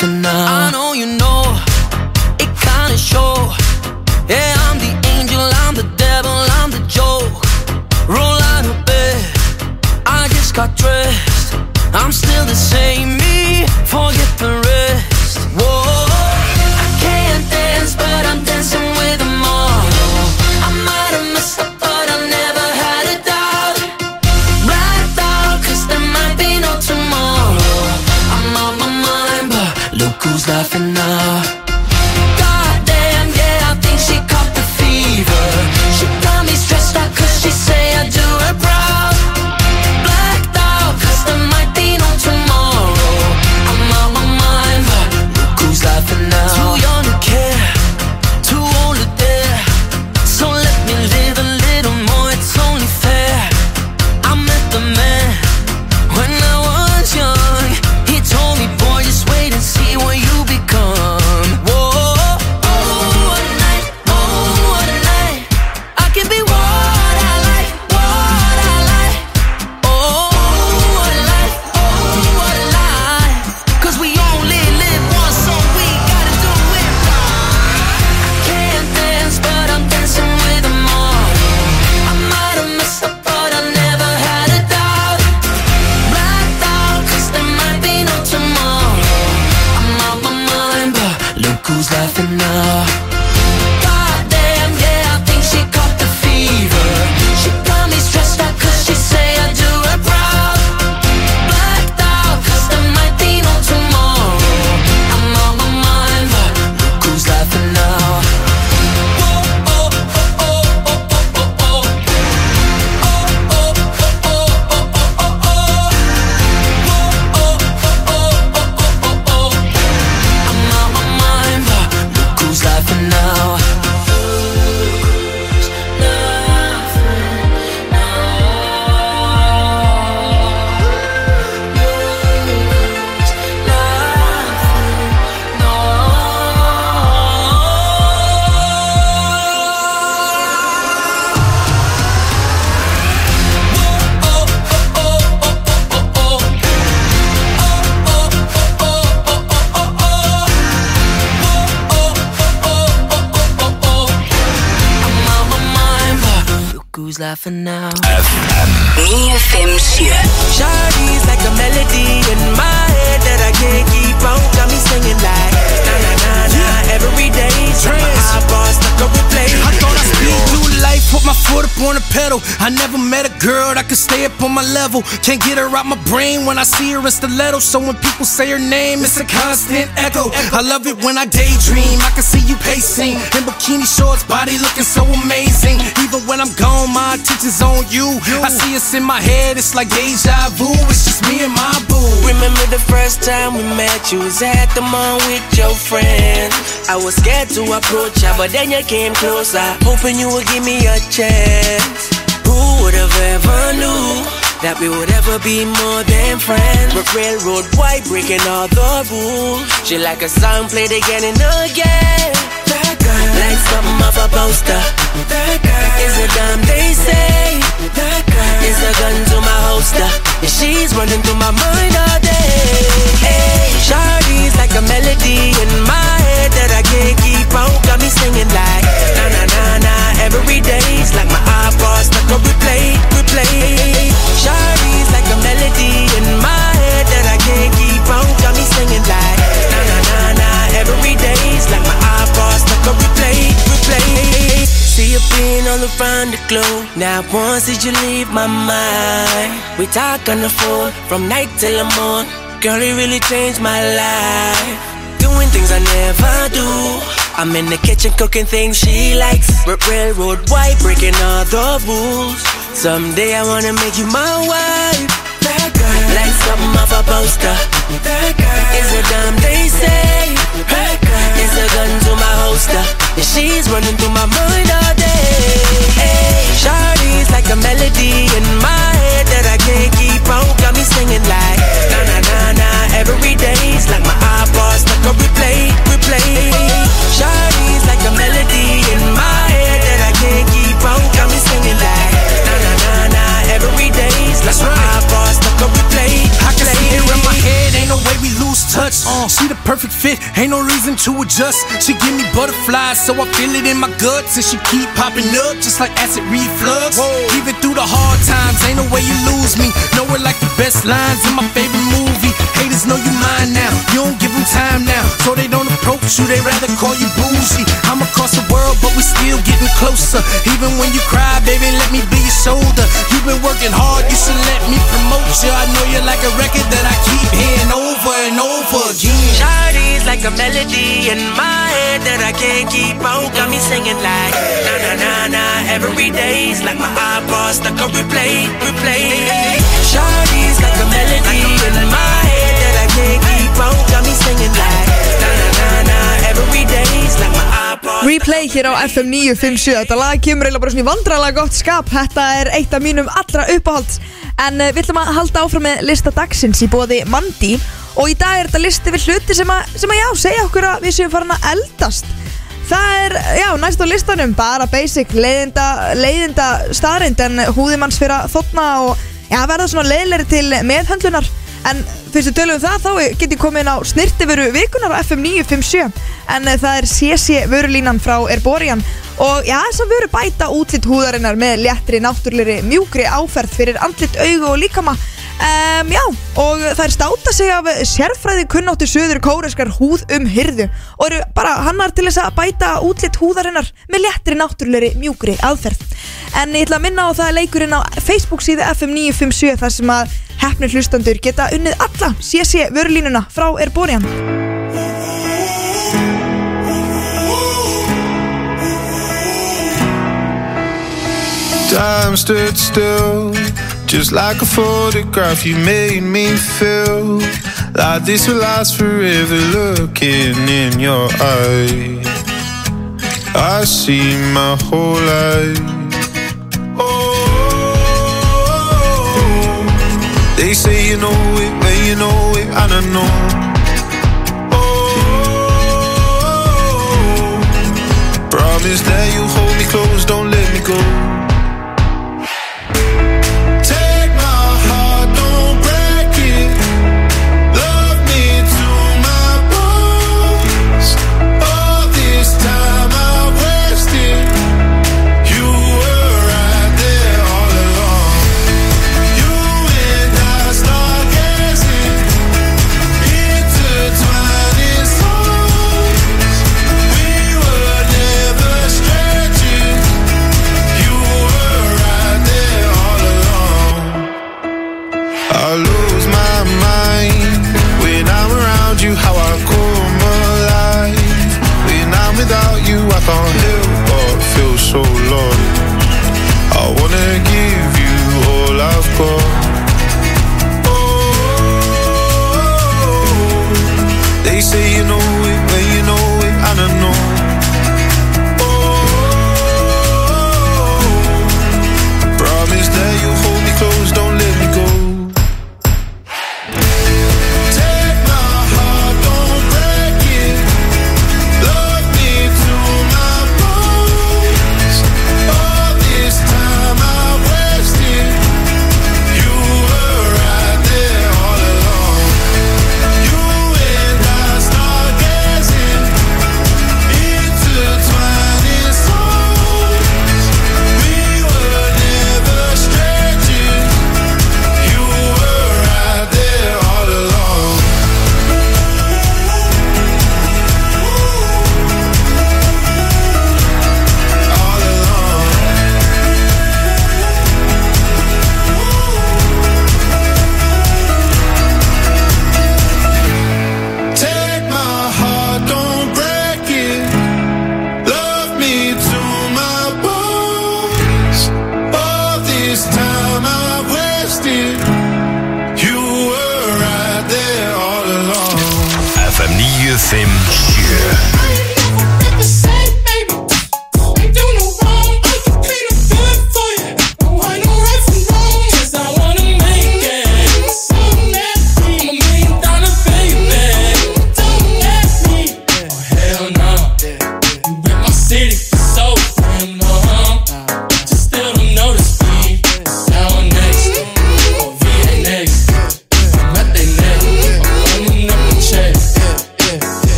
laughing now. I know you know, it kinda show. Yeah, I'm the angel, I'm the devil, I'm the joke. Roll out of bed, I just got dressed. I'm still the same me, forget the rest. Whoa, I can't dance, but I'm dancing with them all. I might have messed up, but I never had a doubt. Blacked out, cause there might be no tomorrow. I'm on my mind, but look who's laughing now. Goddamn, yeah, I think she caught the fever. She got me stressed out cause she say I do her proud. Blacked out, cause there might be no tomorrow. I'm on my mind, but look who's laughing now. Too young to care, too old to dare. So let me live a little more, it's only fair. I met the man when I was young. He told me, boy, just wait and see what you become. Whoa, oh, what a night, oh, what a night. I can be what I like, what I like. Oh, what a life, oh, what a life. Cause we only live once, so we gotta do it right. I can't dance, but I'm dancing with them all. I might have messed up, but I never had a doubt. Blacked out, cause there might be no tomorrow. I'm on my mind, but look who's laughing now. Goddamn, yeah, I think she caught the fever. She got me stressed out cause she say I do her proud. Blacked out, cause there might be no tomorrow. I'm on my mind, but look who's laughing now. Whoa, oh, oh, oh, oh, oh, oh, oh. Oh, oh, oh, oh, oh, oh, oh, oh. Whoa, oh, oh, oh, oh, oh, oh, oh. I'm on my mind, but look who's laughing now. Who's laughing now? FM 957. Shawty's like a melody in my head that I can't keep on. Got me singing like na na na na every day. Like my eyeballs stuck on replay. I thought I'd speed through life, put my foot up on the pedal. I never met a girl that could stay up on my level. Can't get her out my brain when I see her in stiletto. So when people say her name, it's a constant echo. I love it when I daydream, I can see you pacing in bikini shorts, body looking so amazing. Even when I'm gone, my attention's on you. I see us in my head, it's like deja vu. It's just me and my boo. Remember the first time we met, you was at the mall with your friend. I was scared to approach ya, but then you came closer, hoping you would give me a chance. Who would have ever knew that we would ever be more than friends? We're railroad white, breaking all the rules. She like a song played again and again. That girl, like something off a poster. That girl is a dime, they say. That girl is a gun to my holster. And she's running through my mind all day. Hey, Shawty's like a melody in my head that I can't keep on. Got me singing like na na na na every day's like my eyeballs stuck on replay, replay. Shawty's like a melody in my head that I can't keep on. Got me singing like na na na na every day's like my eyeballs stuck on replay, replay. See you being all around the globe. Now once did you leave my mind? We talk on the phone from night till the morning. Girl, it really changed my life. Doing things I never do. I'm in the kitchen cooking things she likes. Railroad white, breaking all the rules. Someday I wanna make you my wife. That girl, like something off a poster. That girl is a dime, they say. That girl is a gun to my holster. And she's running through my mind all day. Hey, Shawty's like a melody in my head that I can't keep on. Got me singing like na na na na every day's like my eyeballs stuck on replay, replay. Shawty's like a melody in my head that I can't keep on. Got me singing like na na na na every day's like my eyeballs stuck on replay. I can see it in my head, ain't no way we lose touch. She the perfect fit, ain't no reason to adjust. She give me butterflies, so I feel it in my guts. And she keep popping up, just like acid reflux. Even through the hard times, ain't no way you lose me. Know it like the best lines in my favorite movie. Haters know you mine now, you don't give them time now. So they don't approach you, they rather call you bougie. I'm across the world, but we still getting closer. Even when you cry, baby, let me be your shoulder. You've been working hard, you should let me promote you. I know you're like a record that I keep hearing over and over again. Shawty's like a melody in my head that I can't keep out. Got me singing like na na na na every day's like my iPod stuck on replay. Shawty's like a melody in my head that I can't keep out. Got me singing like na na na na every day's like my iPod. Replay hér á FM 957. Þetta lag kemur eiginlega bara svona í vandræðalega gott skap. Þetta er eitt af mínum allra uppáhalds. En við ætlum að halda áfram með lista dagsins í boði Mandi. Og í dag er þetta listi við hluti sem að já, segja okkur að við séum farin að eldast. Það er, já, næst á listanum bara basic, leiðinda staðreind en húðimanns fyrir að þotna og já, verða svona leiðilegri til meðhöndlunar. En fyrstu tölum það, þá get ég komið inn á snirtivöru vikunar á FM 957. En það er CC vörulínan frá Erborian. Og já, þess að vöru bæta útlit húðarinnar með léttri, náttúrulegri, mjúkri áferð fyrir andlit, augu og líkama. Já, og þær státa sig af sérfræði kunnáttu suður-kóreskar húðumhirðu og eru bara hannar til þess að bæta útlit húðarinnar með léttri, náttúrulegri, mjúkri aðferð. En ég ætla að minna á það leikurinn á Facebook síðu FM 957 þar sem að heppnir hlustandur geta unnið alla CC vörulínuna frá Erborian. Time stood still, just like a photograph. You made me feel like this will last forever. Looking in your eyes, I see my whole life. Oh, they say you know it, when you know it, and I know. Oh, promise that you hold me close, don't let me go. You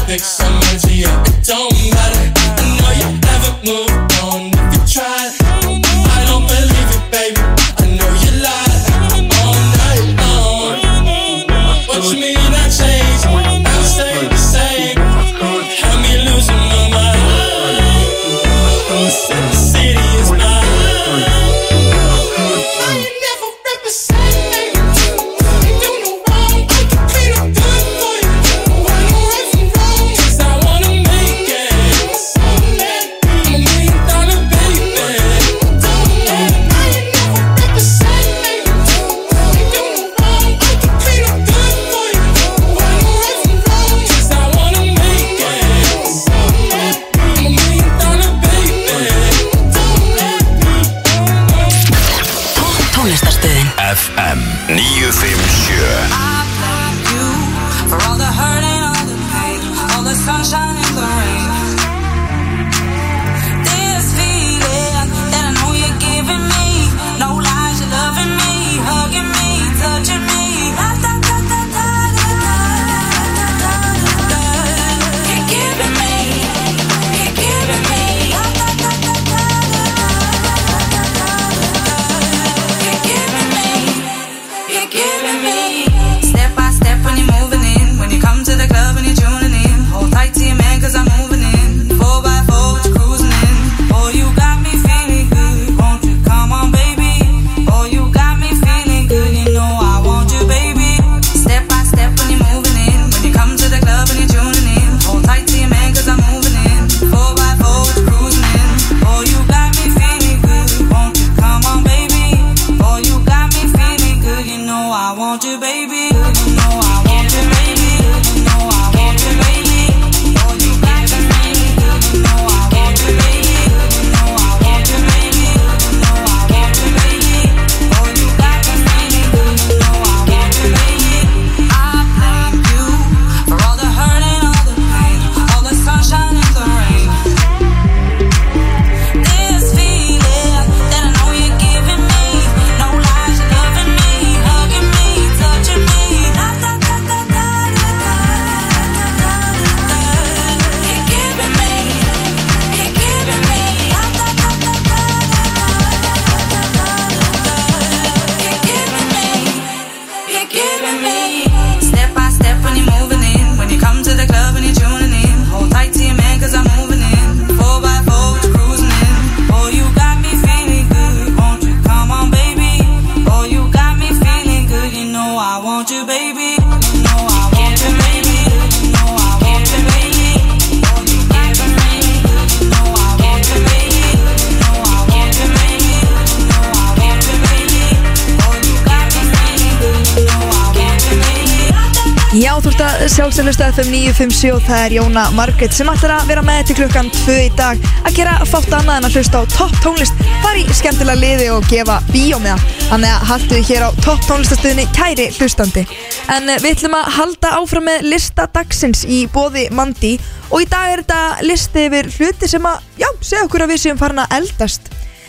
pick someone to you, it don't matter. I know you haven't moved on if you tried. I don't believe it, baby, I know you lied all night long. What you mean I changed? I'll stay the same. Had me losing my mind. Said the city is mine. FM 957. For all the hurt and all the pain, all the sunshine and the rain. This feeling that I know you're giving me, no lies, you're loving me, hugging me, touching me. You're giving me, you're giving me. You're giving me, you're giving me. Step by step when you're moving in, when you come to the club and you're tuning in. Hold tight to your man 'cause I'm moving in. 4x4 with you cruising in. Oh, you got me feeling good. Won't you come on, baby? Oh, you got me feeling good. You know I want you, baby. Step by step when you're moving in, when you come to the club and you're tuning in. Hold tight to your man 'cause I'm moving in. 4x4 with you cruising in. Oh, you got me feeling good. Won't you come on, baby? Oh, you got me feeling good. You know I want you, baby. You know I want you, baby. You know I want you, baby. Oh, you got me feeling good. You know I want you, baby. You know I want you, baby. You know I want you, baby. Oh, you got me feeling good. You know I want you, baby. I blame you for all the hurt and all the pain, all the sunshine and the rain. This feeling that I know you're giving me, no lies, you're loving me, hugging me, touching me. You're giving me, you're giving me. You're giving me, you're giving me. Step by step when you're moving in, when you come to the club and you're tuning in. Hold tight to your man 'cause I'm moving in. 4x4 with you cruising in. Oh, you got me feeling good. Won't you come on, baby? Oh, you got me feeling good. You know I want you, baby. You know I want you, baby. You know I want you, baby. Oh, you giving me good. You know I want you, baby. You know I want you, baby. You know I want you, baby. Oh, you got me feeling good. You know I want you, baby. Já, þú ert að sjálfsöglusta FM 957 og það er Jóna Margrét sem ætlar að vera með til klukkan 2 í dag að gera fátt annað en að hlusta á topp tónlist, fara í skemmtilega liði og gefa bíómiða. Þannig að haltu þið hér á topp tónlistastöðinni, kæri hlustandi. En við ætlum að halda áfram með lista dagsins í boði Mandi og í dag er þetta listi yfir hluti sem að, já, segja okkur að við séum farin að eldast.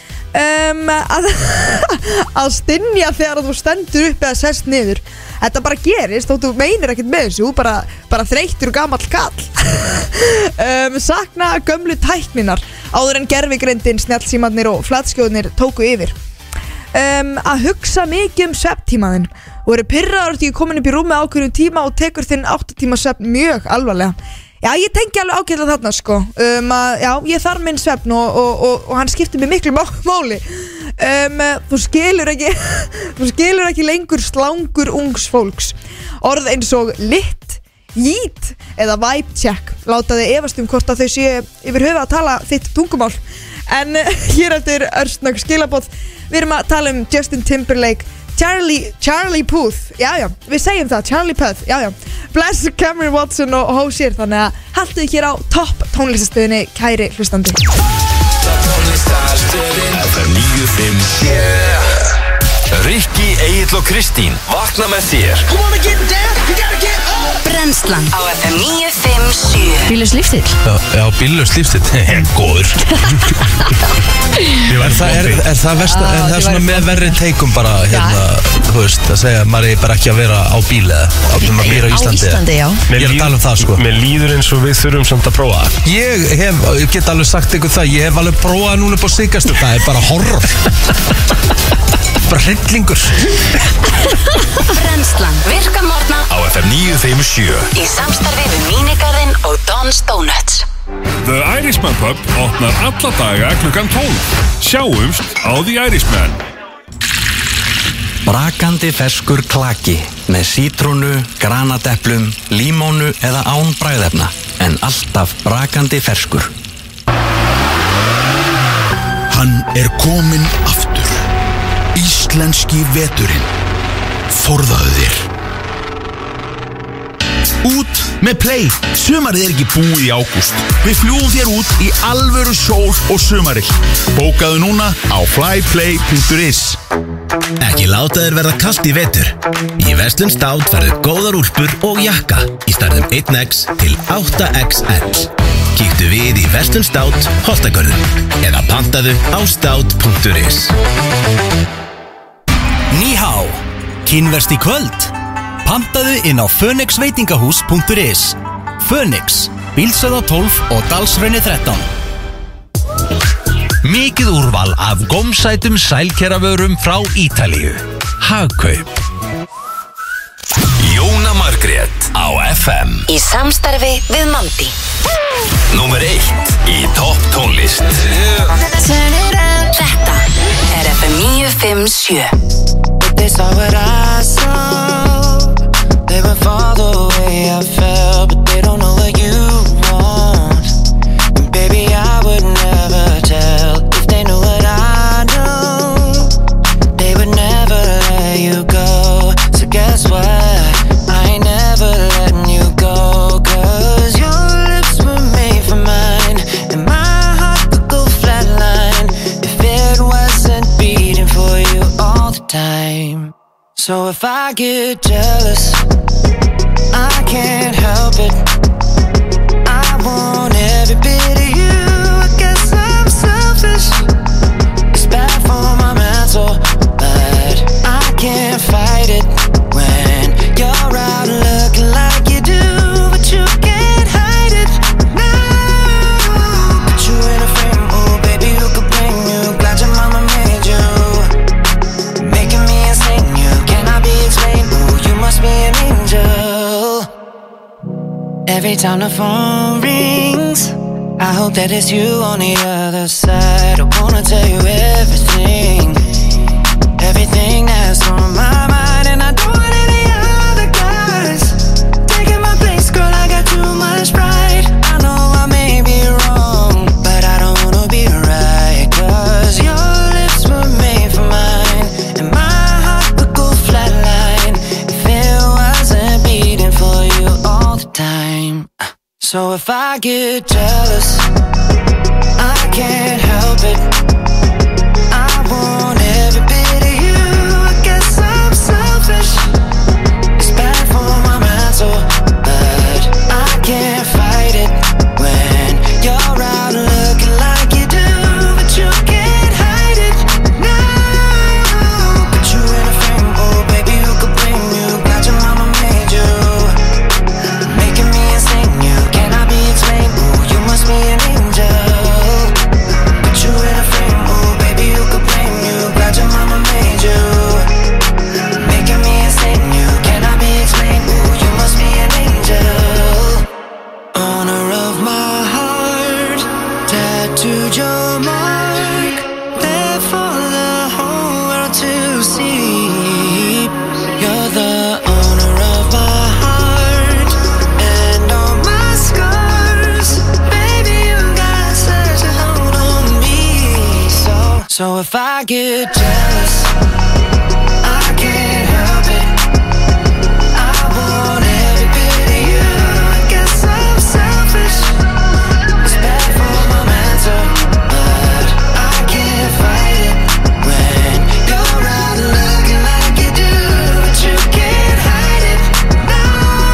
Að stynja þegar þú stendur upp eða sest niður. Þetta bara gerist og þú meinir ekkert með þessu, bara þreyttur og gamall kall. Sakna gömlu tækninar áður en gervigreindin, snjallsímarnir og flatskjóðnir tóku yfir. Að hugsa mikið svefntímaðinn og eru pirraður því komin upp í rúmi ákveðnum tíma og tekur þinn 8 tíma svefn mjög alvarlega. Já, ég tengi alveg ágætlega þarna sko já, ég þarf minn svefn og hann skiptir mig miklu máli. Þú skilur ekki lengur slangur ungs fólks. Orð eins og lit, jít eða vibe check láta þig efast hvort að þau séu yfir höfuð að tala þitt tungumál. En hér eftir örsnögg skilaboð við erum að tala Justin Timberlake, Charlie Puth, já, við segjum það, Charlie Puth, já, Bless, Cameron Watson og Hósir. Þannig að haltu þið hér á topp tónlistastöðinni, kæri hlustandi. FM 957. Rikki, Egill og Kristín vakna með þér. Brennslan á FM 957. Bíllaus lífstíll. Já, bíllaus lífstíll, góður. Er það versta, er það svona með verri teikum bara hérna? þú veist, að segja maður er bara ekki að vera á bíl eða þegar maður býr á Íslandi. Á Íslandi, já. Ég er að tala um það, sko. Mér líður eins og við þurfum samt að prófa. Ég get alveg sagt ykkur það, ég hef alveg prófað núna upp á síkastu, það er bara horror. Bara hryllingur. Brennslan virka morgna Á FM 957 í samstarfi við Mínigarðinn og Don's Donuts. The Irishman Pub opnar alla daga klukkan 12. Sjáumst á The Irishman. Brakandi ferskur klaki með sítrónu, granateplum, límónu eða án bragðefna, en alltaf brakandi ferskur. Hann er kominn aftur. Íslenski veturinn. Forðaðu þér. Út með Play. Sumarið er ekki búið í ágúst. Við fljúum þér út í alvöru sól og sumarill. Bókaðu núna á flyplay.is. Ekki láta þér verða kalt í vetur. Í Verslun Stát færðu góðar úlpur og jakka í stærðum 1X til 8XL. Kíktu við í Verslun Stát, Holtagörðum eða pantaðu á stát.is. Níhá, kínverst í kvöld. Pantaðu inn á fönixveitingahús.is. Fönix, Bílsöða 12 og Dalsrauni 13. Mikið úrval af gómsætum sælkeravörum frá Ítalíu. Hagkaup. Jóna Margrét á FM. Í samstarfi við Mandi. Númer 1 í topp tónlist. Þetta er FM 957. They saw what I saw. They would fall the way I felt, but they don't know what you want. And baby, I would never tell. If they knew what I know, they would never let you go. So guess what? I ain't never letting you go. Cause your lips were made for mine, and my heart could go flatline if it wasn't beating for you all the time. So if I get jealous, I can't help it. I want every bit of you. I guess I'm selfish. It's bad for my mental, but I can't fight it when you're out looking like you do, but you can't hide it. No, put you in a frame, oh baby, who could blame you? Glad your mama made you, making me insane. You cannot be explained. Oh, you must be an angel. Every time the phone rings, I hope that it's you on the other side. I wanna tell you everything, everything that's on my mind. And I don't want any other guys taking my place, girl, I got too much pride. I know I may be wrong, but I don't wanna be right. Cause your lips were made for mine, and my heart could go flatline if it wasn't beating for you all the time. So if I get jealous, I can't help it. I want every bit of you. I guess I'm selfish. It's bad for my mental, but I can't fight it when you're out looking like you do, but you can't hide it. No, put you in a frame, oh baby, who could blame you? Glad your mama made you, making me insane. You cannot be explained. Oh, you must be an angel. Put you in a frame, oh baby, who could blame you? Glad your mama made you, making me insane. You cannot be explained. Oh, you must be an angel. Honor of my heart, tattooed your mark, there for the whole world to see. You're the owner of my heart and all my scars. Baby, you got such a hold on me. So if I get jealous, I can't help it. I want every bit of you. I guess I'm selfish. It's bad for my mental, but I can't fight it when you're out looking like you do, but you can't hide it. No,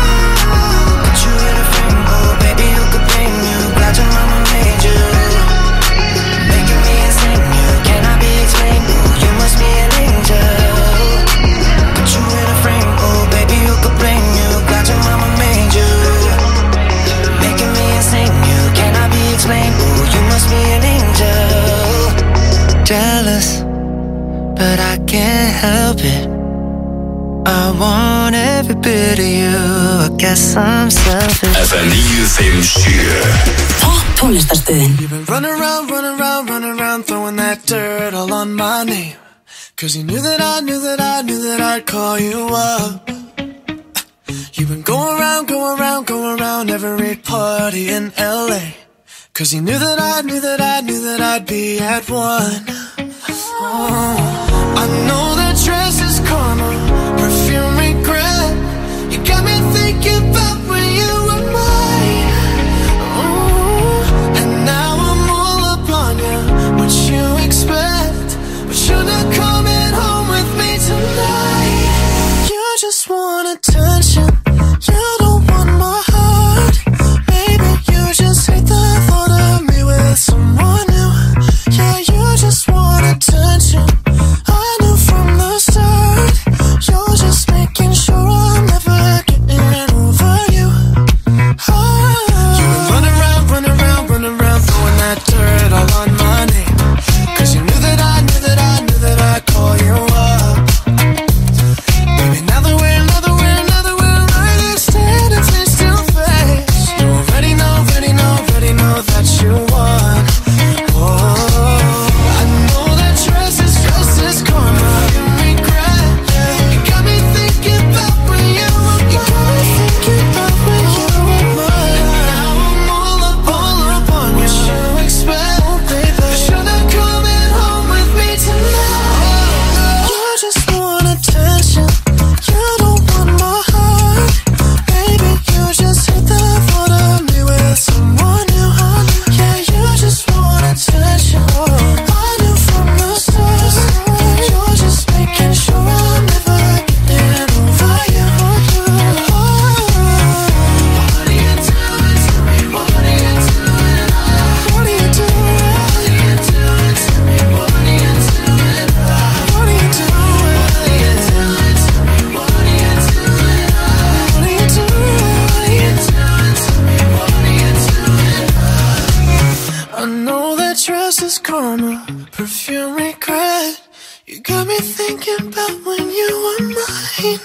put you in a frame, oh baby, who could blame you? Glad your mama made you, making me insane. You cannot be explained. Oh, you must be an angel. help it. I want every bit of you. I guess I'm selfish. FM 957 Topp tónlistarstöðin. You've been running around, throwing that dirt all on my name. Cause you knew that I'd call you up. You've been going around every party in LA. Cause you knew that I'd be at one. Oh, I know that dress is karma, perfume regret. You got me thinking about when you were mine. Oh, and now I'm all up on you. What you expect? But you're not coming home with me tonight. You just want attention. You don't want my heart. Maybe you just hate the thought of me with someone new. Yeah, you just want attention. I knew from the start. You're just making sure I'm never getting over you. You've been running around, throwing that dirt all on my name. Cause you knew that I'd call you up. Baby, now that we're right here standing face to face, you already know that you won. Oh, I know that dress is karma, you regret. You got me thinking about when you were mine. Now I'm all up on you. What you expect? But you're not coming home with me tonight. You just want attention. You don't want my heart. Baby, you just hate the thought of me with someone new. Yeah, you just want attention. I knew from the start. You're just making sure I'm never getting over you. What are you doing to me? What are you doing? What are you doing to me? What are you doing? What are you doing to me? What are you doing? What are you doing to me? What are you doing? I know that dress is karma, perfume regret. You got me thinking about when you were mine.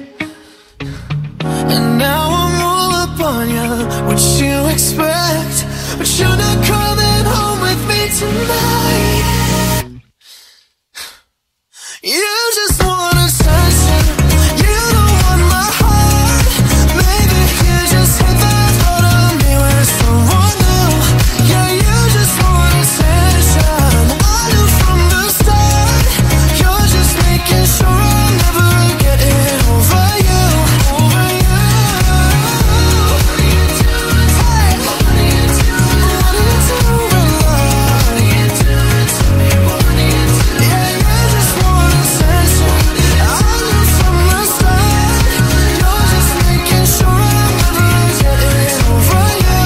And now I'm all up on you. What you expect? But you're not coming home with me tonight. You just want attention. You don't want my heart. Maybe you just hate the thought of me with someone new. Yeah, you just want attention. I knew from the start. You're just making sure I'm never getting over you. Over you. What are you doing? What are you doing? What are you doing, love? What are you doing to me? What are you doing? Yeah, you just want attention. I knew from the start. You're just making sure I'm never getting over you.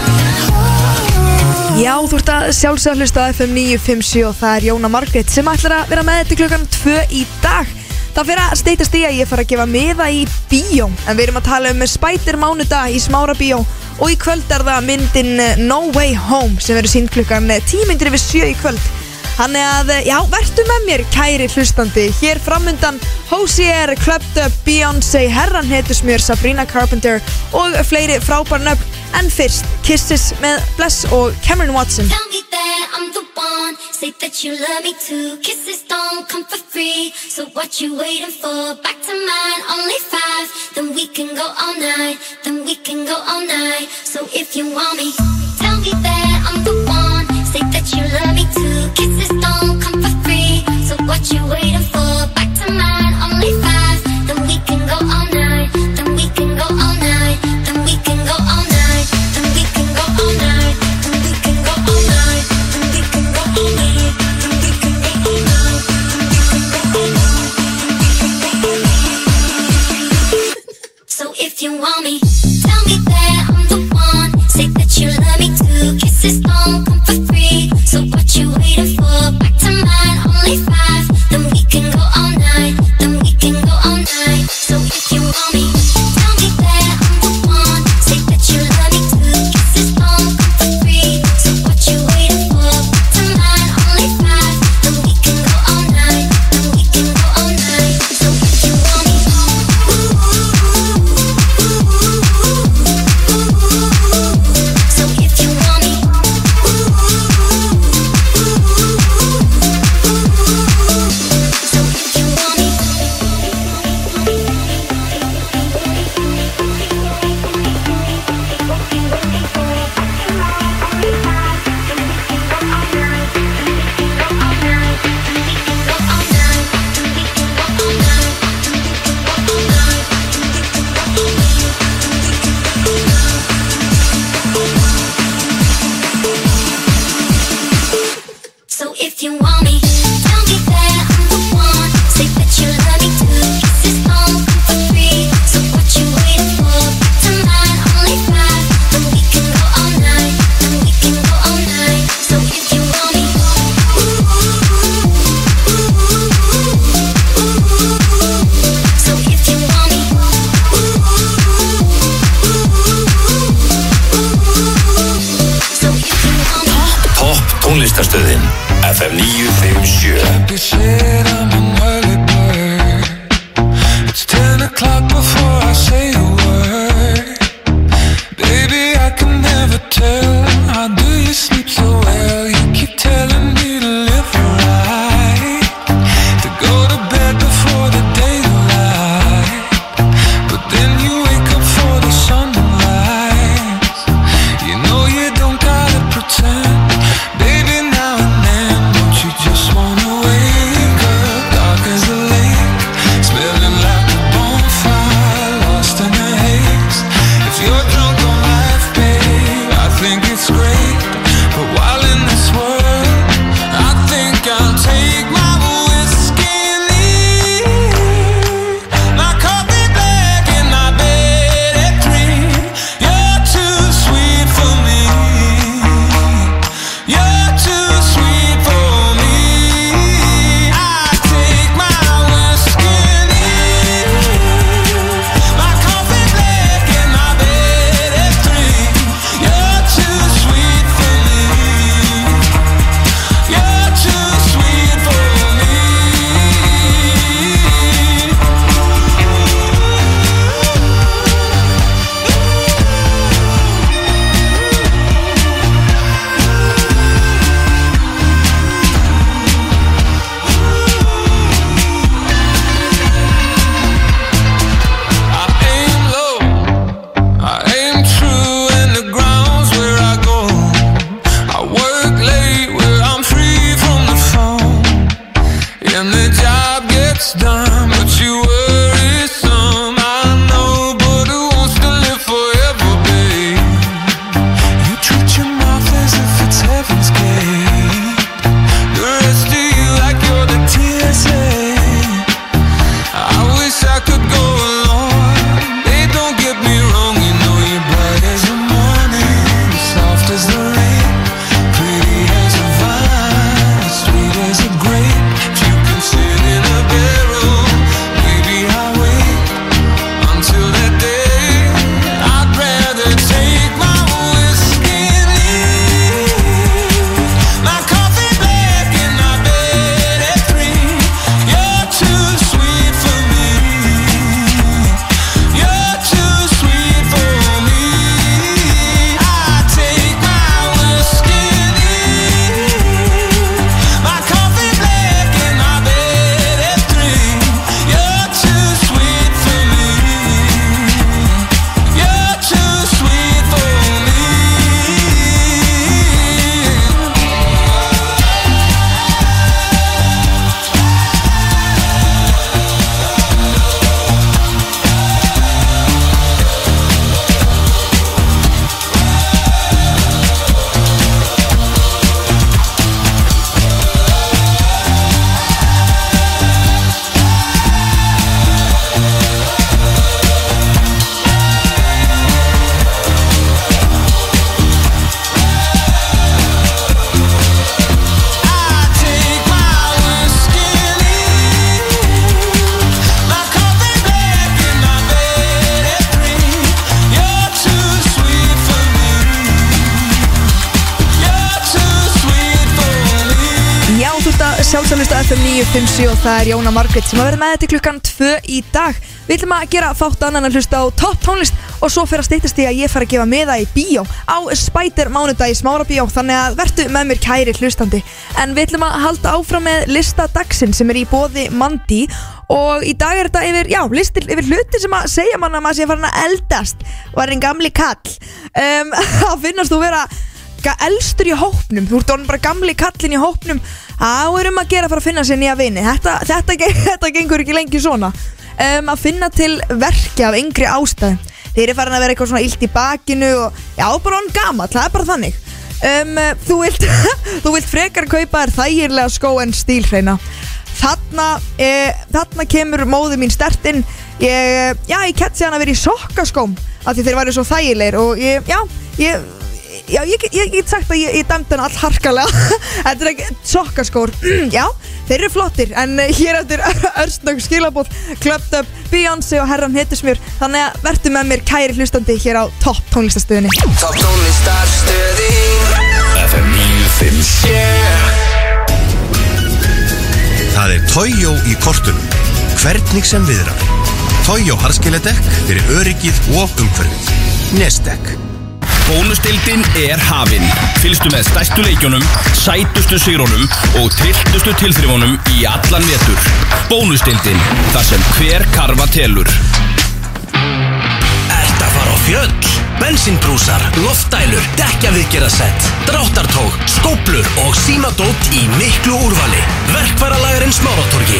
Já, þú ert að sjálfsögða hlusta á FM 957 og það er Jóna Margrét sem ætlar að vera með þetta klukkan 2 í dag. Það fyrir að steytast í að ég fara að gefa miða í bíó, en við erum að tala um Spider mánudag í Smára bíó og í kvöld er það myndin No Way Home sem verður sýnd klukkan 7:10 í kvöld. Þannig að, já, vertu með mér, kæri hlustandi. Hér framundan Hozier, Clubbed Up, Beyoncé, Herran Hetusmjör, Sabrina Carpenter og fleiri frábær nöfn. En fyrst, Kisses með Bless og Cameron Watson. Tell me that I'm the one, say that you love me too. Kisses don't come for free, so what you waiting for? Back to mine, only 5, then we can go all night, then we can go all night. So if you want me, tell me that I'm the one, say that you love me too. Kisses don't come for free, so what you waiting for? Back to mine, only 5, then we can go all night, then we can go all night, then we can go all night, then we can go all night, then we can go all night, then we can go all night, then we can go all night, then we can go all night, then we can go all night. So if you want me, tell me that I'm the one, say that you love me tónlistarstöðin FM 957. Happy shit, I'm an early bird. It's 10 o'clock before I say a word. Baby, I can never tell. How do you sleep so well? You keep telling me to live right, to go to bed before the daylight, but then you wake up for the sunrise. You know you don't gotta pretend. Baby, now and then, don't you just wanna wake up dark as a lake, smelling like a bonfire, lost in a haze. If you're drunk on life, babe, I think it's great. But while in this world, I think I'll take my whiskey and leave. My coffee black and my bed at 3. You're too sweet for me. You're too sweet for me. I take my whiskey and leave. My coffee black and my bed at 3. You're too sweet for me. You're too sweet for me. I aim low, I aim true, and the ground's where I go. I work late where I'm free from the phone, and the job gets done, but you worry some. I know, but who wants to live forever, babe? You treat your mouth as if it's heaven's gate. The rest of you like you're the TSA. I wish I could go along. Babe, don't get me wrong, you know you're bright as the morning, soft as the rain, pretty as a vine, sweet as a grape. If you can sit in a barrel, maybe I'll wait until that day. I'd rather take my whiskey and leave. My coffee black and my bed at 3. You're too sweet for me. You're too sweet for me. I take my whiskey and leave. My coffee black and my bed at 3. You're too sweet for me. You're too sweet for me. Já, þú ert að sjálfsaglusta FM 957 og það er Jóna Margrét sem að vera með þetta klukkan 2 í dag. Við ætlum að gera fátt annan að hlusta á topp tónlist og svo fyrir að styttast í að ég fara að gefa miða í bíó á Spider mánudag í Smárabíó, þannig að vertu með mér kæri hlustandi. En við ætlum að halda áfram með lista dagsins sem er í boði Mandi og í dag er þetta yfir, já, listir yfir hluti sem að segja manna að maður sé farin að eldast og er einn gamli kall. Að finnast þú vera elstur í hópnum, þú ert orðin bara gamli kallin í hópnum, þá erum að gera fyrir að finna sér nýja vini. Þetta gengur ekki lengi svona. Að finna til verki af yngri ástæðum. Þeir eru farin að vera eitthvað svona illt í bakinu og já, bara hann gamall, það er bara þannig. Þú vilt frekar kaupa þér þægilega skó en stílhreina. Þarna kemur móðir mín sterkt inn. Ég ketsi hann að vera í sokkaskóm af því þeir væri svo þægilegir og ég get sagt að ég dæmdi hann all harkalega. Þetta er ekki sokkaskór. Já, þeir eru flottir. En hér eftir örstnögg skilabóð Clubbed Up, Beyoncé og herran Hittismjör. Þannig að vertu með mér kæri hlustandi hér á topp tónlistarstöðinni. Topp tónlistarstöðin FM 957. Toyo í kortunum. Hvernig sem viðrar. Toyo harðskeiladekk fyrir öryggið og umhverfið. Nesdekk. Bónusdeildin er hafin. Fylgstu með stærstu leikjunum, sætustu sigrónum og trilltustu tilþrifunum í allan vetur. Bónusdeildin, þar sem hver karfa telur. Ert að fara á fjöll? Bensínbrúsar, loftdælur, dekkjaviðgerðasett, dráttartóg, skóplur og símadót í miklu úrvali. Verkfæralagarinn Smáratorgi.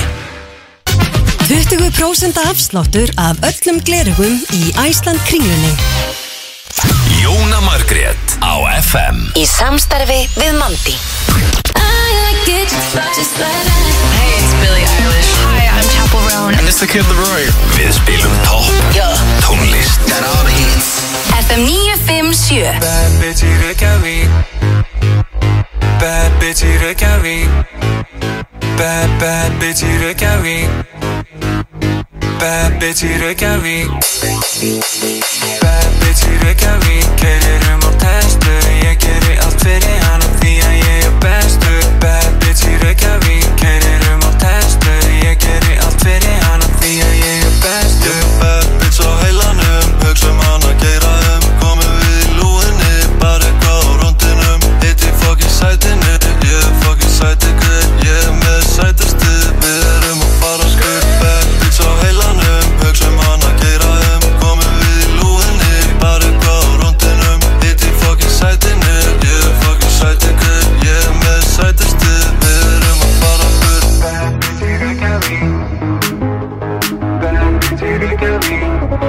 20% afsláttur af öllum glerugum í Iceland Kringlunni. Jóna Margrét á FM. Í samstarfi við Mandi. Hey, it's Billie Eilish. Hi, I'm Chappell Roan. And it's the Kid Laroi. Við spilum topp tónlist. Got all the hits. FM 957. Bad bitch í Reykjavík. Bad bitch í Reykjavík. Bad bitch í Reykjavík. Bad bitch í Reykjavík. Bad bitch í Reykjavík. Keirir á testu. Ég geri allt fyrir hana því að ég bestur. Bad bitch í Reykjavík. Keirir á testu. Ég geri allt fyrir hana því að ég bestur. Bad bitch á heilanum. Hugsa hana keira komum við í lúinni. Bara eitthvað á rondinum. Hitti fucking sætinu. Ég fucking sæti guð. Ég með sætastu. Við erum að fara skur. Bad bitch á heilanum. Hugsa hana keira komum við í lúinni. Bara eitthvað á rondinum. Hitti fucking sætinu. Ég fucking sæti guð. Ég með sætastu. Við erum að fara skur. Bad bitch í Reykjavík. Bad bitch í Reykjavík.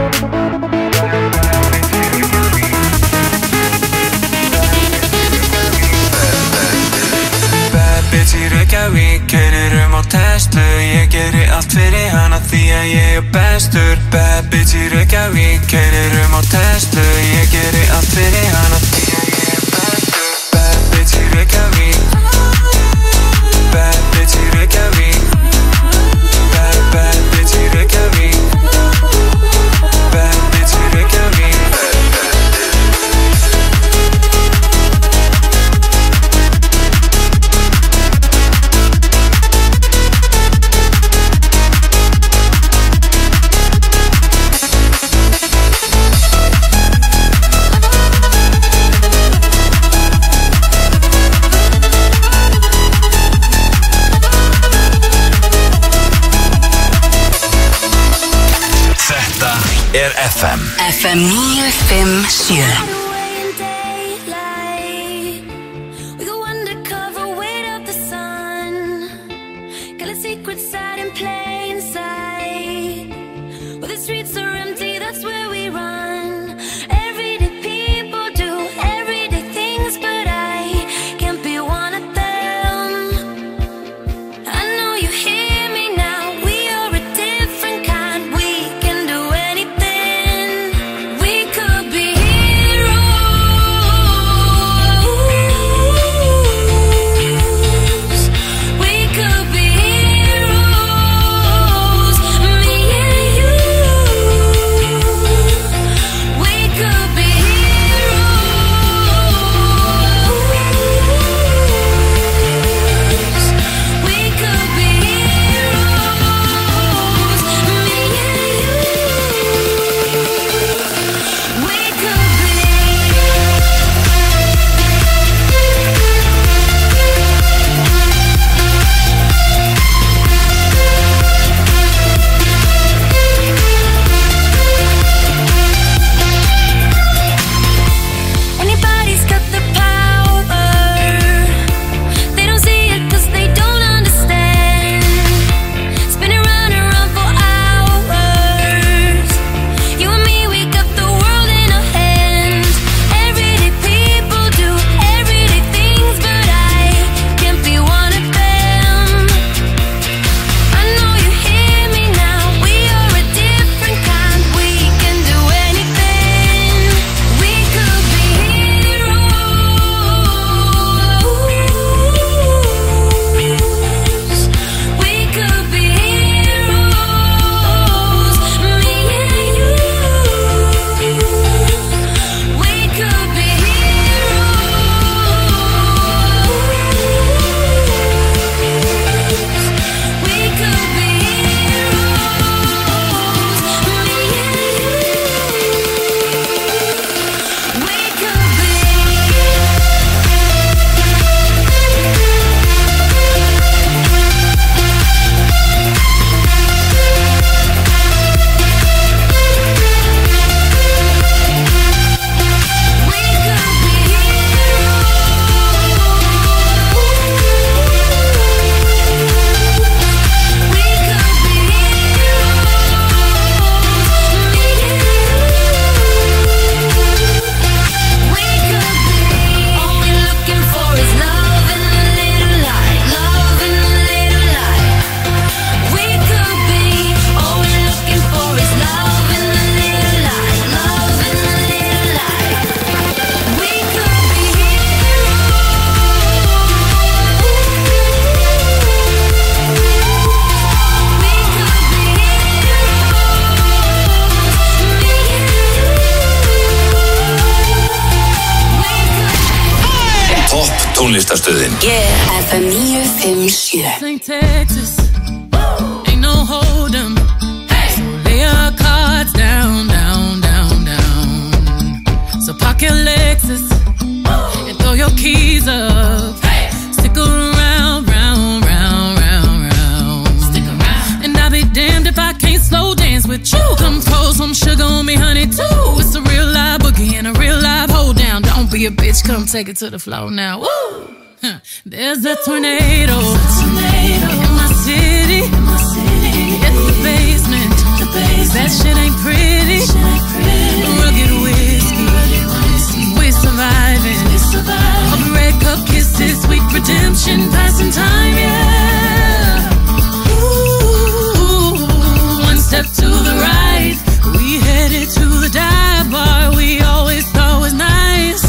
Bitch í Reykjavík, keirir á testu. Ég geri allt fyrir hana því að ég bestur. Bad bitch í Reykjavík, keirir á testu. Ég geri allt fyrir hana því að ég bestur. Bad bitch í Reykjavík. Bad bitch í Reykjavík. Bad bitch í Reykjavík. Bad bitch í Reykjavík. Er FM. FM 957. We go undercover, wait up the sun. Got a secret side in plain sight. Where the streets are empty, that's where we run. Everyday people do everyday things, but I can't be one of them. I know you hear me now. We are a different kind. We can do anything. We could be heroes. tónlistarstöðin. FM 957. Ain't Texas, ain't no hold 'em. So lay your cards down, down, down, down. So park your Lexus and throw your keys up. Stick around, round, round, round, round. Stick around. And I'll be damned if I can't slow dance with you. Come pour some sugar on me, honey, too. It's a real live boogie and a real live hold down. Don't be a bitch, come take it to the floor now. Woo! There's a tornado in my city. It's the basement. That shit ain't pretty. Rugged whiskey. We're surviving. Of red cup kisses, sweet redemption, passing time, yeah. Ooh, one step to the right. We headed to the dive bar we always thought was nice.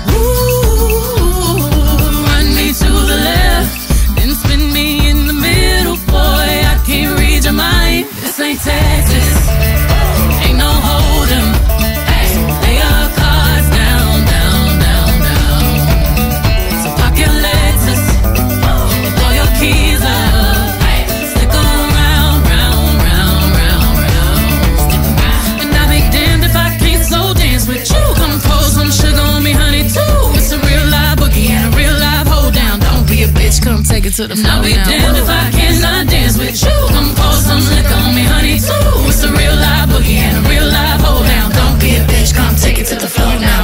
To the left, then spin me in the middle, boy, I can't read your mind. This ain't Texas, ain't no hold 'em. So lay your cards down, down, down, down. So park your Lexus and throw your keys up. Stick around, round, round, round, round. And I'll be damned if I can't slow dance with you. Come pour some sugar on me, honey, too. It's a real live boogie and a real live hold down. Don't be a bitch, come take it to the floor. I'll be damned if I cannot dance with you. Come pour some liquor on me, honey, too. It's a real live boogie and a real live hold down. Don't be a bitch, come take it to the floor now.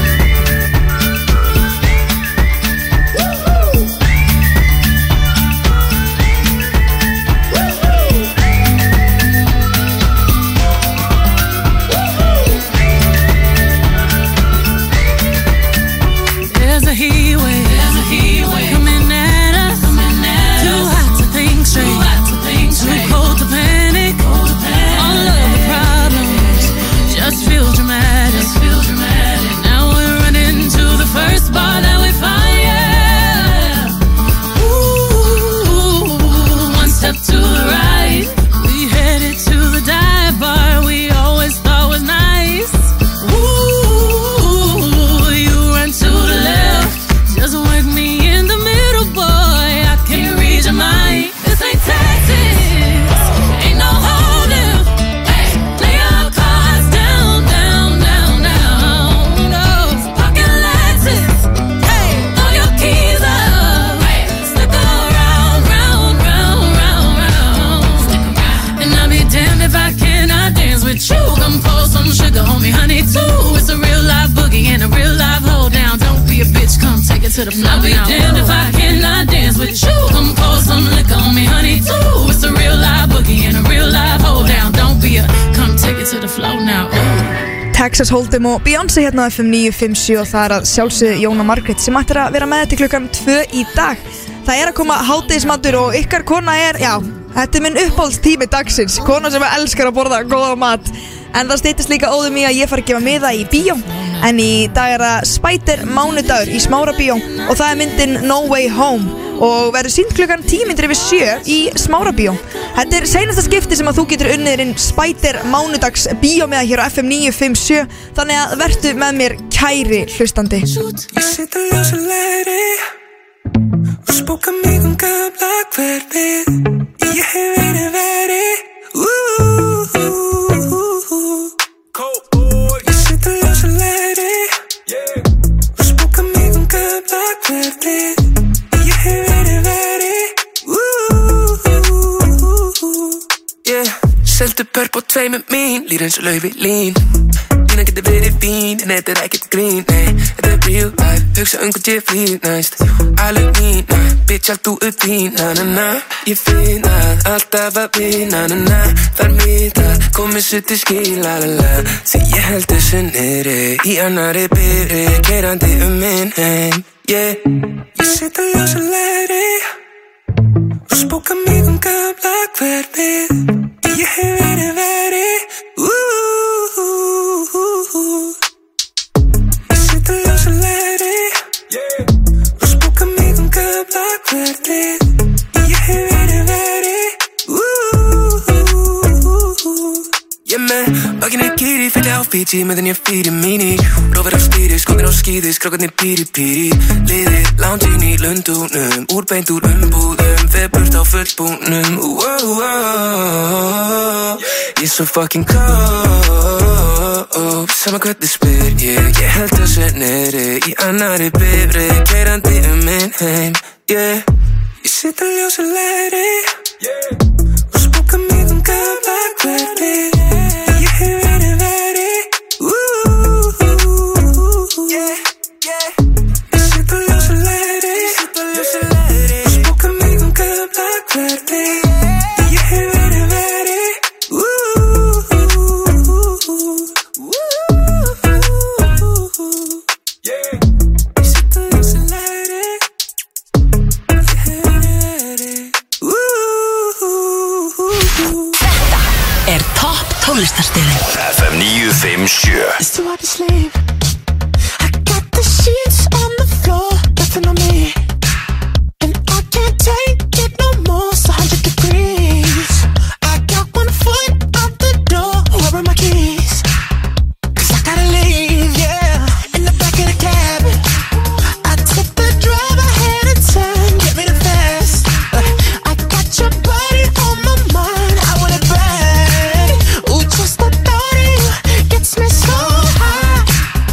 There's a heat wave. Coming at us. Too hot to think straight. Too cold to panic. All of the problems just feel dramatic. Now we're running to the first bar that we find, yeah. Ooh, one step to the right. We headed to the dive bar we always thought was nice. Ooh, you run to the left. Just work me in the middle, boy, I can't read your mind. This ain't Texas, ain't no hold'em. Lay your cards down, down, down, down. No, park your Lexus, throw your keys up. Stick around, round, round, round, round. And I'll be damned if I cannot dance with you. Come pour some sugar on me, honey, too. It's a real live boogie and a real live hold down. Don't be a bitch, come take it to the floor. I'll be damned if I cannot dance with you. Come pour some liquor on me, honey, too. It's a real live boogie and a real live hold down. Don't be a, come take it to the floor now. Texas Hold'em og Beyoncé hérna á FM 957 og það að sjálfsögðu Jóna Margrét sem ættir að vera með til klukkan 2 í dag. Það að koma hádegismatur og ykkar kona já, þetta minn uppáhaldstími dagsins, kona sem elskar að borða góða mat. En það styttist líka óðum í að ég fara að gefa miða í bíó. En í dag það Spider mánudagur í Smára bíó og það myndin No Way Home og verður sýnd klukkan 7:10 í Smára bíó. Þetta seinasta skipti sem að þú getur unnið inn Spider mánudags bíómiða hér á FM 957. Þannig að vertu með mér kæri hlustandi. Ég sitt að ljósa leiri og spóka mig gamla hverfið. Ég hef verið Ég sitt að ljósa leiri og spóka mig gamla hverfið. Ég hef verið Seldu pörp og tvei með mín, lír eins og laufi lín. Lína getur verið fín, en þetta ekkert grín, nei. Þetta real life, hugsa hvort ég fínast. Alveg mína, bitch allt þú þín, na-na-na. Ég finn að alltaf að vinna, na-na. Þar mitt að komið sér til skil, la-la-la. Því ég held þessu niðri, í annarri byrri, keyrandi minn heim, yeah. Ég sitt að ljósa leiri og spóka mig gamla hverfið. Ég hef verið Ég sitt að ljósa leiri og spóka mig gamla hverfið. Ég hef verið Ég með bakinn kýri, fyllir á Fiji meðan ég fyrir mini Rófir á stýri, skotin á skíði Skrákarnir píri píri Liði, loungin í Lundúnum Úrbeint úr umbúðum Feburt á fullbúnum Ég svo fucking cold Sama hvernig spyr ég held að sé niðri Í annari bifri Keyrandi minn heim Ég sitt að ljósa læri Og spóka mig gamla hverfi Ég hef verið Ég sitt að ljósa læri Og spóka mig gamla hverfi Ég hef verið Tónlistarstöðin FM 957 It's too hard to sleep I got the sheets on the floor Nothing on me And I can't take it no more It's 100 degrees I got one foot out the door Where are my keys? Cause I gotta leave, yeah In the back of the cab I took the drive ahead of time Get me the fast I got your body on my mind I want it bad Ooh, just the thought of you gets me so high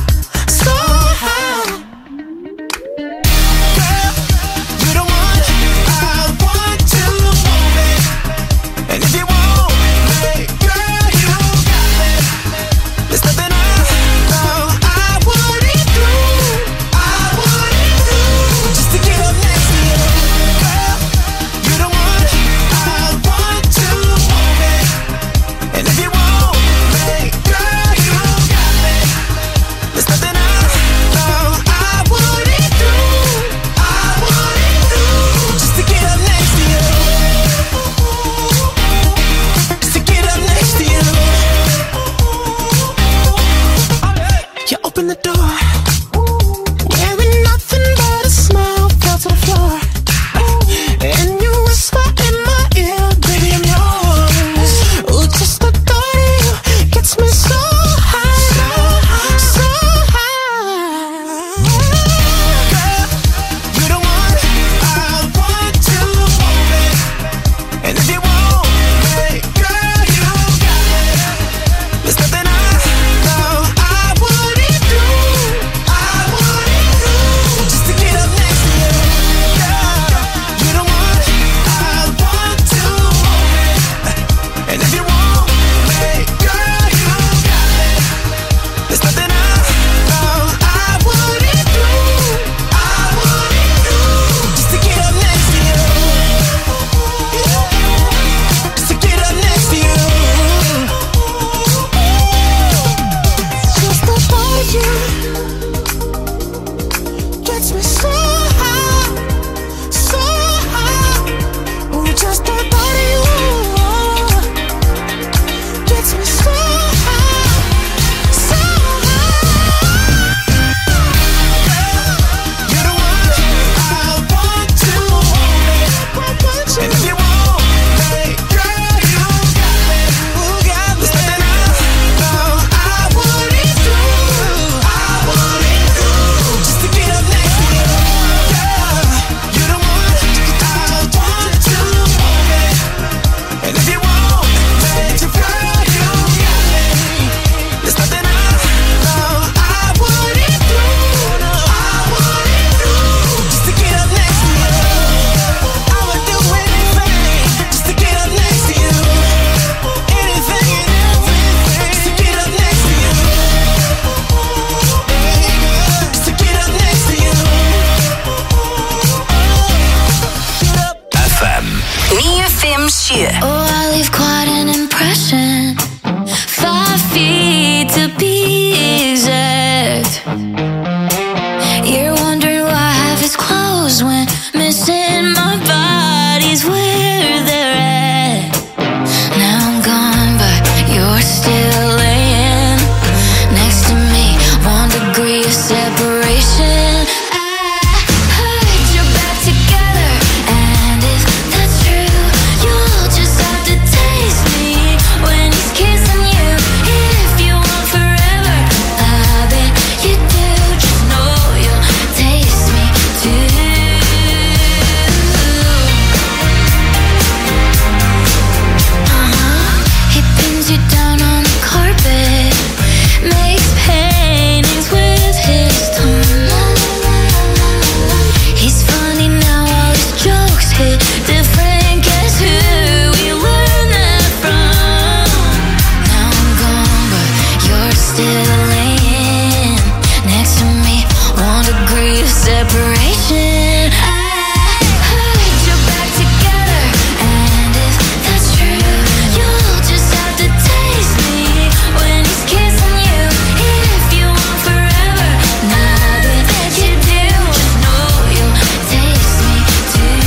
separation. I heard you're back together, and if that's true, you'll just have to taste me when he's kissing you. If you want forever, now that you do, just know you'll taste me too.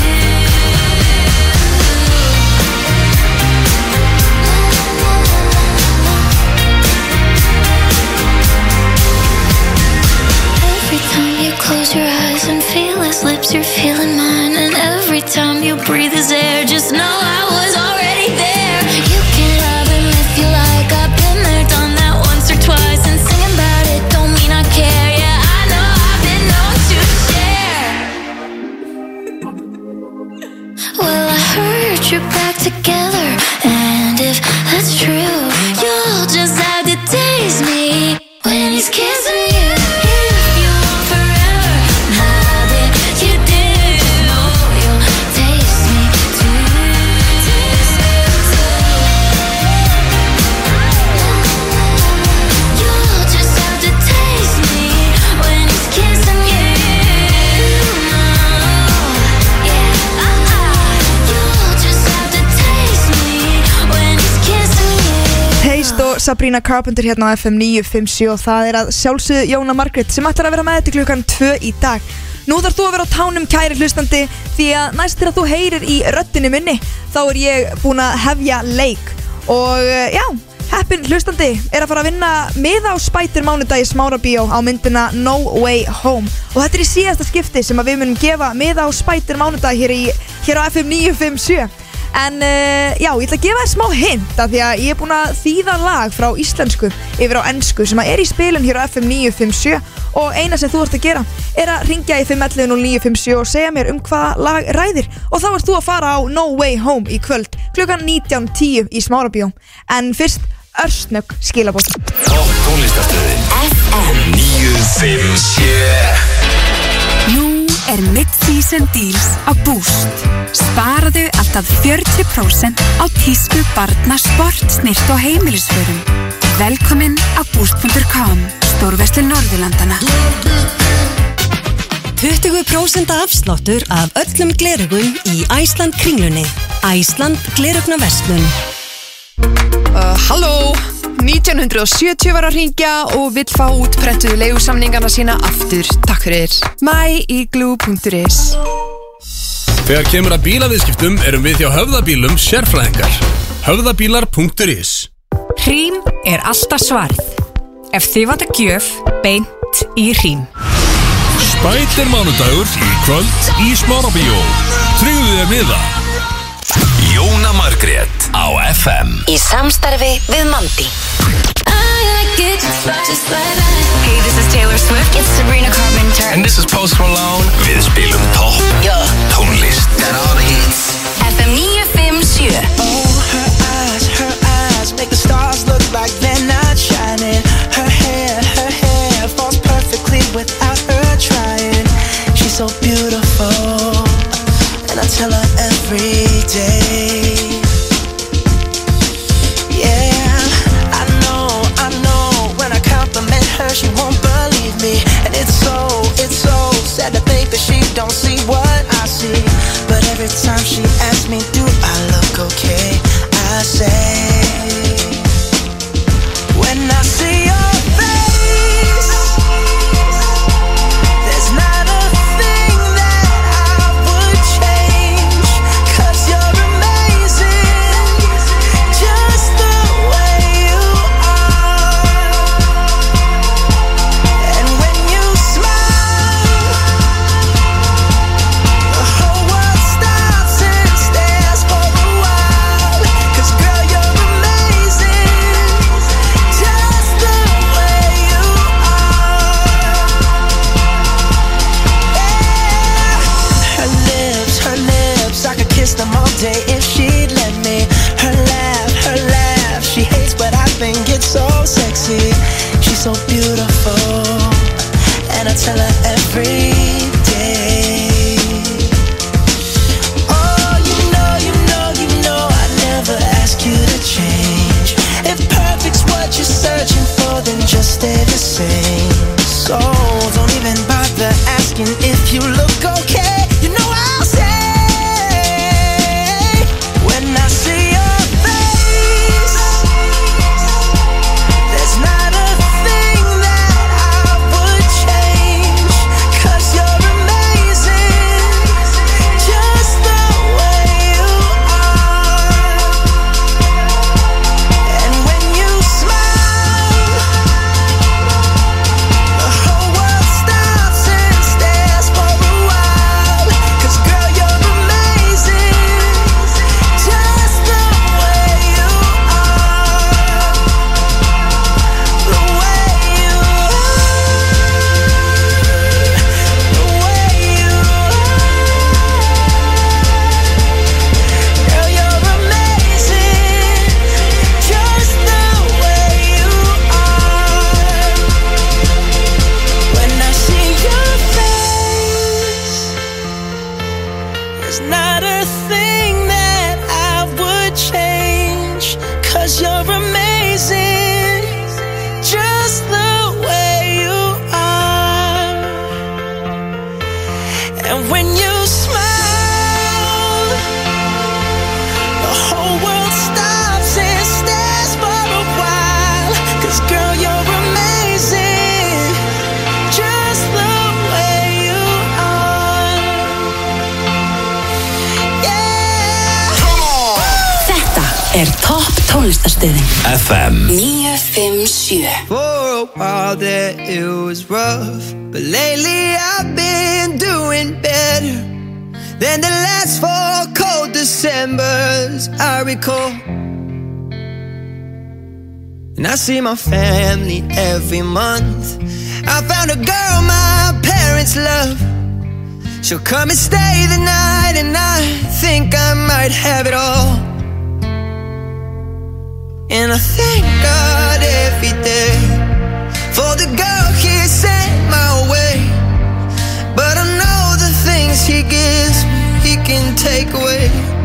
Every time you close your eyes and feel his lips, you're feeling mine. And every time you breathe his air, just know I was already there. You can love him if you like. I've been there, done that once or twice. And singing about it don't mean I care. Yeah, I know I've been known to share. Well, I heard you're back together, and if that's true, you'll just have to taste me when he's kissing you. If you want forever, now that you do, you'll taste me too. Taste me too. You'll just have to taste me when he's kissing you. Yeah, you'll just have to taste me when he's kissing you. Taste og Sabrina Carpenter hérna á FM 957 og það er að sjálfsögðu Jóna Margrét sem ætlar að vera með þetta klukkan 2 í dag. Nú þarf þú að vera á tánum, kæri hlustandi, því að næst þegar þú heyrir í röddinni minni þá er ég búin að hefja leik og já, heppin hlustandi er að fara að vinna miða á Spætir mánudagi Smárabíó á myndina No Way Home og þetta er í síðasta skipti sem að við munum gefa miða á Spætir mánudagi hér á FM 957. En já, ég ætla að gefa þér smá hint af því að ég er búin að þýða lag frá íslensku yfir á ensku sem að er í spilun hér á FM 957 og eina sem þú ert að gera er að ringja í 511-0957 og segja mér hvaða lag ræðir og þá ert þú að fara á No Way Home í kvöld klukkan 19:10 í Smárabíó. En fyrst örsnögg skilabóð. Topp tónlistarstöðin FM 957. Nú er mid-season deals á Boost. Sparaðu alltaf 40% á tísku, barna, sport, snirt og heimilisvörum. Velkomin á boost.com, stórverslun Norðurlandana. 20% afsláttur af öllum glerugum í Æsland Kringlunni. Æsland Glerugnaverslun. Halló, 1970 var að hringja og vill fá útprentuðu leigusamningana sína aftur. Takk fyrir. myigloo.is. Þegar kemur að bílaviðskiptum erum við hjá Höfðabílum sérfræðingar. Höfðabílar.is. Hrím er alltaf svarið. Ef þið vantar gjöf, beint í Hrím. Spætir mánudagur í kvöld í Smárabíó. Tryggðu þér miða. Jóna Margrét á FM. Í samstarfi við Mandi. Hey, this is Taylor Swift. It's Sabrina Carpenter. And this is Post Malone. Við spilum topp tónlist. Got all the hits. FM 957. Oh, her eyes make the stars look like they're not shining. Her hair falls perfectly without her trying. She's so beautiful, and I tell her every day. Yeah, I know, when I compliment her, she won't believe me. And it's so sad to think that she don't see what I see. But every time she asks me, do I look okay? I say, when I see your face, there's not a thing that I would change. 'Cause you're amazing, just the way you are. And when you smile, the whole world stops and stares for a while. 'Cause girl, you're amazing, just the way you are. Yeah. Her lips, I could kiss them all day if she'd let me. Her laugh, she hates but I think it's so sexy. She's so beautiful, and I tell her every day. Oh, you know, I never ask you to change. If perfect's what you're searching for, then just stay the same. So don't even bother asking if you look okay. You know I'll say when I see your face, there's not a thing that I would change, 'cause you're amazing, just the way you are. And when you smile, the whole world stops and stares for a while. 'Cause girl, you're amazing, just the way you are. The way you are. The way you are. Girl, you're amazing, just the way you are. When I see your face, there's not a thing that I would change, 'cause you're amazing, just the way you are. And when you smile, the whole world stops and stares for a while. 'Cause girl, you're amazing, just the way you are. Þetta topp tónlistarstöðin FM 957. For a while there it was rough, but lately I've been doing better than the last 4 cold Decembers I recall. And I see my family every month. I found a girl my parents love. She'll come and stay the night, and I think I might have it all. And I thank God every day for the girl He sent my way. But I know the things He gives me, He can take away.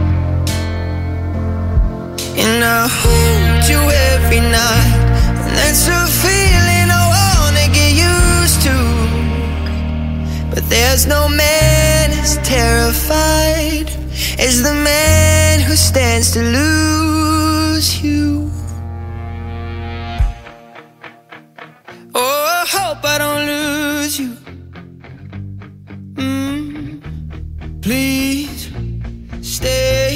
And I hold you every night, and that's a feeling I wanna get used to. But there's no man as terrified as the man who stands to lose you. Oh, I hope I don't lose you. Please stay.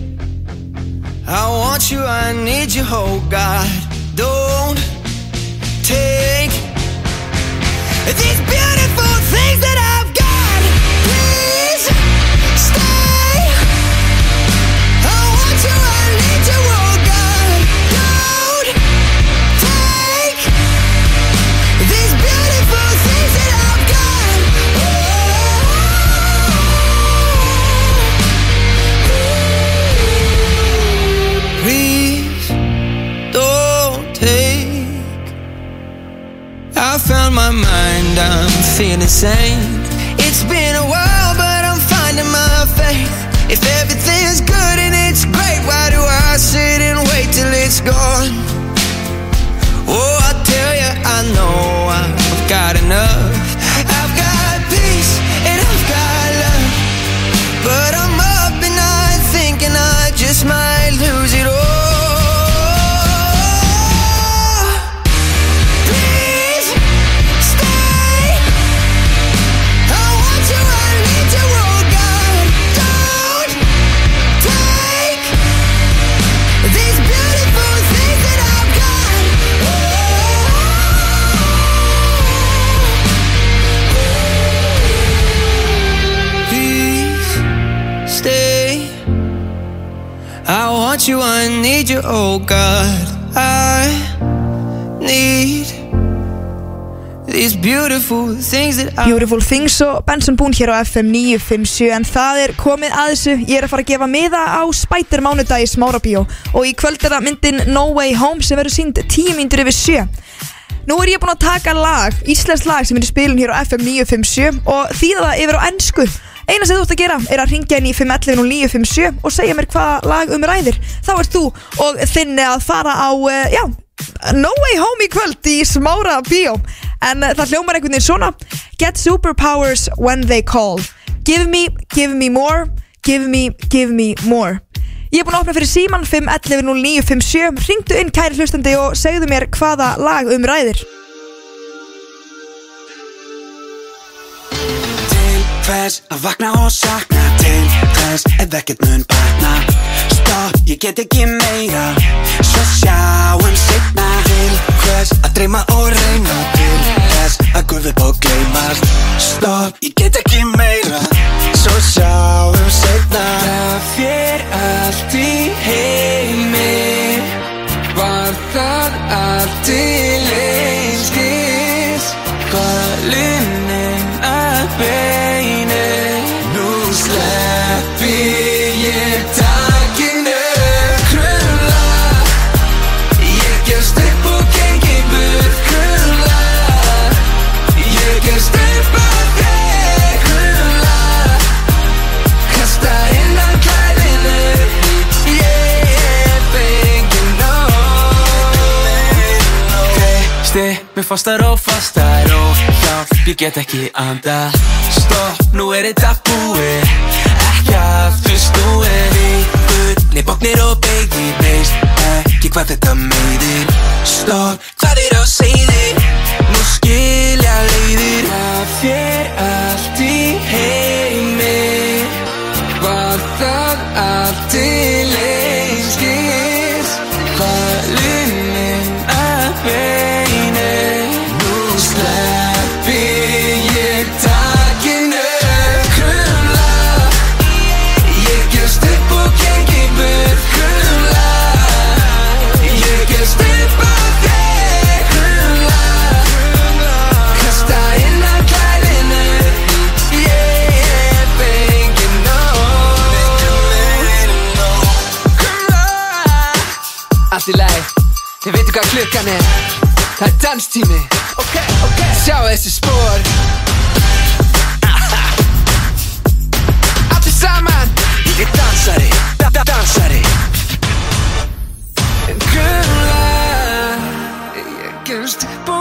I want you, I need you, oh God. Don't take these beautiful things that I've got. Please stay. I want you, I need you, oh God. Don't take these beautiful things that I've got. Please don't take. I found my mind, I'm feeling sane. It's been a while, but I'm finding my faith. If everything's good and it's great, why do I sit and wait till it's gone? Oh, I tell you, I know I've got enough. I've got peace and I've got love, but I'm up and I'm thinking I just might lose it all. Please stay. I want you, I need you, oh God. Don't take these beautiful things that I've got. Please stay. I want you, I need you, oh God. I need these beautiful things that I... Beautiful Things og Benson Boone hér á FM 957. En það er komið að þessu. Ég er að fara að gefa miða á Spider mánudagi í Smárabíó. Og í kvöld er það myndin No Way Home sem verður sýnd 10 mínútur yfir 7. Nú er ég búin að taka lag, íslenskt lag sem er í spilun hér á FM 957 og þýða það yfir á ensku. Eina sem þú ert að gera er að ringja inn í 511 0957 og segja mér hvaða lag ræðir. Þá ert þú og þinni að fara á, No Way Home í kvöld í Smára bíó. En það hljómar einhvern veginn svona: Get superpowers when they call. Give me more. Give me more. Ég er búin að opna fyrir síman 511-0957. Hringdu inn kæri hlustandi og segðu mér hvaða lag ræðir. Til hvers að vakna og sakna, til hvers ef ekkert mun batna. Stopp, ég get ekki meira, svo sjáum seinna. Til hvers að dreyma og reyna, til hvers að gufa upp og gleymast. Stopp, ég get ekki meira, svo sjáum seinna. Það fer allt í heimi, var það allt til einskis. Hvalunin að beini, nú sleppi ég takinu. Krulla, ég gefst upp og gengi burt. Krulla, ég gefst upp að þig. Krulla, kasta innan klæðinu. Ég fengi nóg. Stipp mig fastar og fastar og hjálp, ég get ekki andað. Stopp, nú þetta búið, ekki aftur snúið. Vikunni bóknir og beigir, veist ekki hvað þetta meiðir. Stopp, hvað á seiði, nú skilja leiðir. Það fer allt í heimi, var það allt til einskis. Hvalunin að beini, nú sleppi ég takinu. Krulla, ég gefst upp og gengi burt. Krulla, ég gefst upp að þig. Krulla, kasta innan klæðinu. Ég fengi nóg. Krulla. Allt í lagi, þið veitu hvað klukkan er. Það danstími, sjá þessi spor. Allir saman, ég dansari, dansari. Krulla, ég gefst upp og